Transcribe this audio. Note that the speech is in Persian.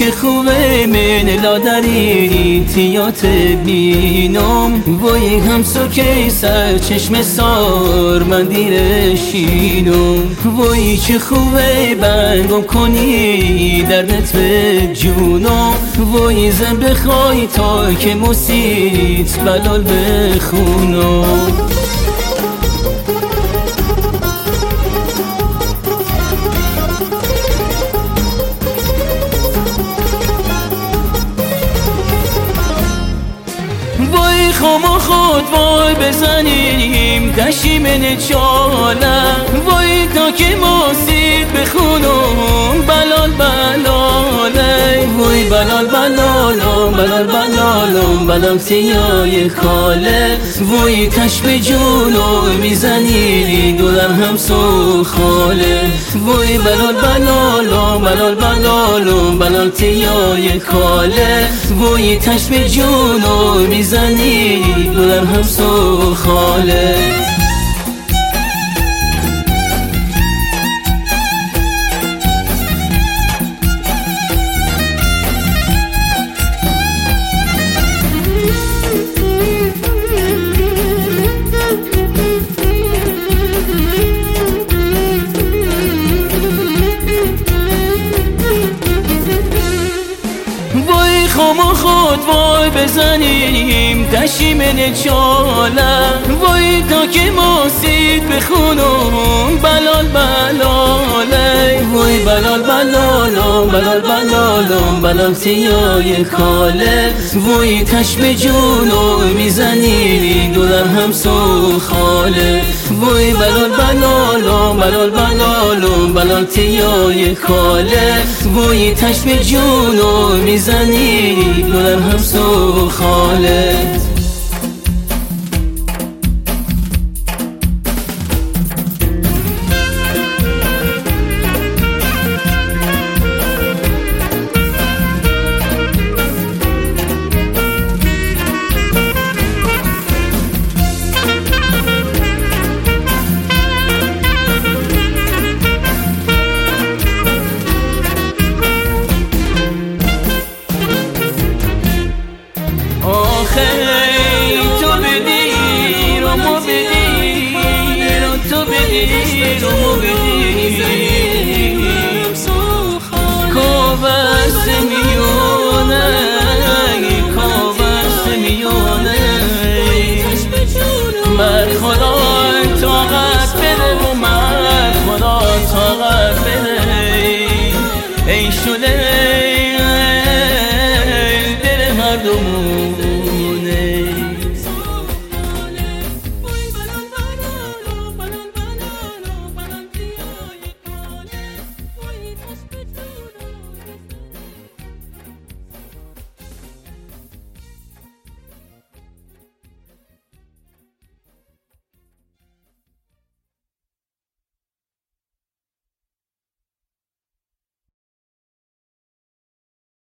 چه خوبه من لادری تیات بینم وای همسو که سر چشم سار من دیرشینم وای چه خوبه بنگم کنی دردت به جونم وای زن بخوای تا که مسیت بلال بخونم وای خما خود وای بزنیم دشی من چاله وای تا که مسید بخونم بلال بلاله وای بلال بلالم بلال بلالم بلال سیای خاله وای تش به جونو میزنی دلم همسو خاله وای بلال بلالم بلال بلالم بلال سیای خاله وای تش به جونو میزنی دلم همسو خاله خما خود وای بزنیم دشی من چاله وای تا که مسید بخونم بلال بلاله وای بلال بلالم بلال بلالم بلال سیای خاله وای تش به جونو میزنی دلم همسو خاله وای بلال بلالم بلال بلالم بلال سیای خاله وای تش به جونو میزنی دلم همسو خاله تو بدی رو مو بدی رو تو بدی رو مو بدی